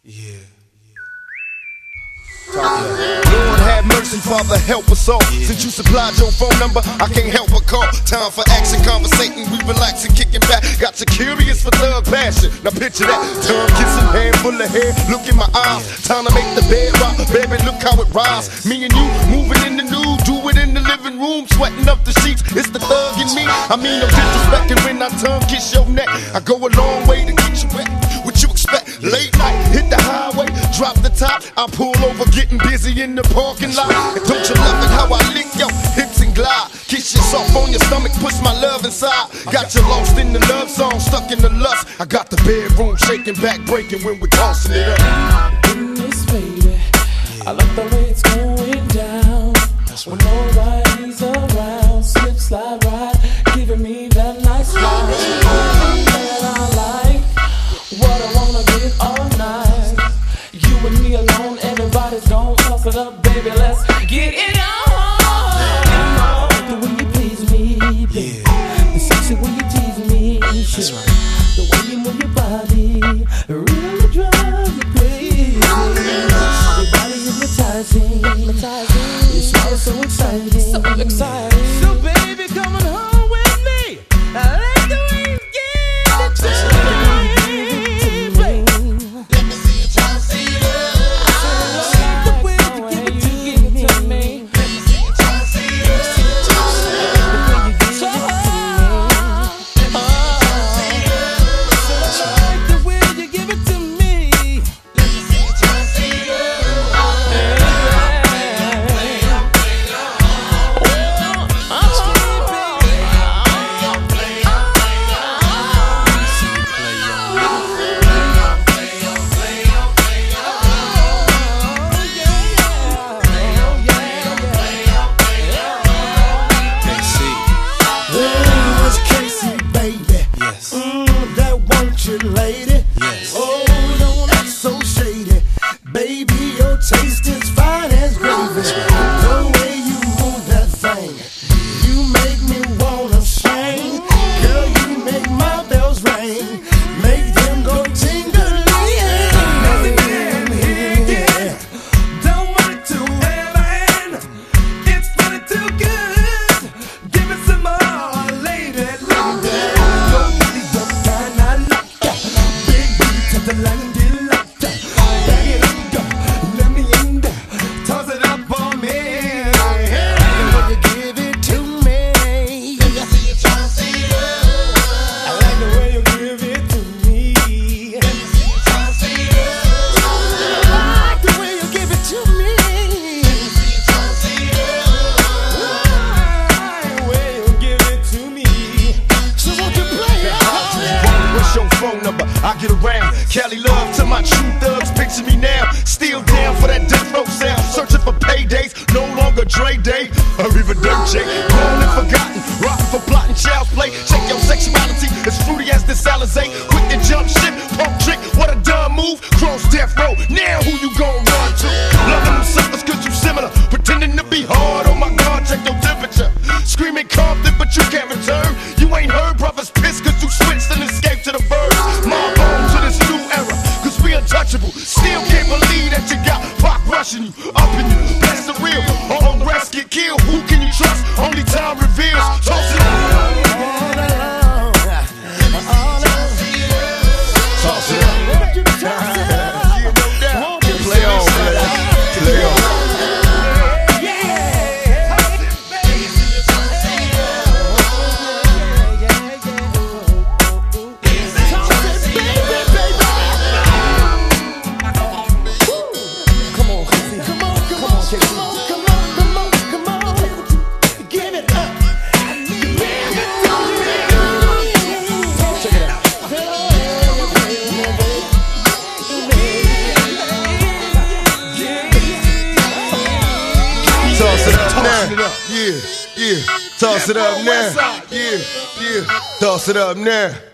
Yeah. Lord have mercy, Father, help us all. Since you supplied your phone number, I can't help but call. Time for action, conversating, we relaxing, kicking back. Got you curious for thug passion. Now picture that, tongue kissing, hand full of hair. Look in my eyes, time to make the bed rock. Baby, look how it rise. Me and you moving in the nude, do it in the living room, sweating up the sheets. It's the thug in me. I mean, no disrespecting when I tongue kiss your neck. I go a long way to get you wet. What you expect? Late night, hit the highway, drop the top. I pull over, getting busy in the parking lot. And don't you love it how I lick your hips and glide? Kiss you soft on your stomach, push my love inside. Got you lost in the love song, stuck in the lust. I got the bedroom shaking, back breaking when we're tossing it up. Goodness, baby, I like the way it's going down. When nobody's around, slip, slide, ride, giving me that nice ride. And I like what I wanna get all night. You and me alone, everybody's gon' toss it up, baby. Let's get it on. The way you please me, baby. The sexy way you tease me. That's right. The way you move your body really drives me crazy. Your body hypnotizing. It's all so exciting. So exciting. So baby, come on home with me. I like the way you give it to me. Let me see you try to see it. I like the way you give it to me. Let me see you try to see it. I like the way you give it to me. Let me see you try to see it. Lady, Yes. oh, don't act so shady. Baby, your taste is fine as gravy. The way you move that thing, you make me wanna sing. Girl, you make my bells ring, make them go tingling. Yeah. Don't want it to ever end. It's funny too good. Give me some more, lady. The line and get locked up. Bag it up, go. Let me in there. Toss it up on me. When you give it to me, Let me see you try to see it. I like the way you give it to me. Let me see you try to see it. I like the way you give it to me. Let me see you try to see it. I like the way you give it to me. So won't you play it? What's your phone number? I get around. Cali love to my true thugs. Picture me now, still down for that death row sound. Searching for paydays, no longer Dre Day or even Dirt J. Grown and forgotten, rocking for plotting child's play. Check your sexuality, as fruity as this Alizé. Quick to jump ship, pump trick, what a dumb move. Cross death row, now who you gon' run to? Loving them suckers cause you similar, pretending to be hard. Oh my God, check your temperature. Screaming Compton, but you can't return. You ain't heard brothers pissed cause you switched and escaped to the birds. Mob on to this new era, cause we untouchable. Still can't believe that you got Pac rushing you, up in you. That's the real, all rest get killed. Who can you trust? Only time reveals. Toss it up. Toss it up. Play on, play on. Yeah, toss it up now. Yeah, toss it up now.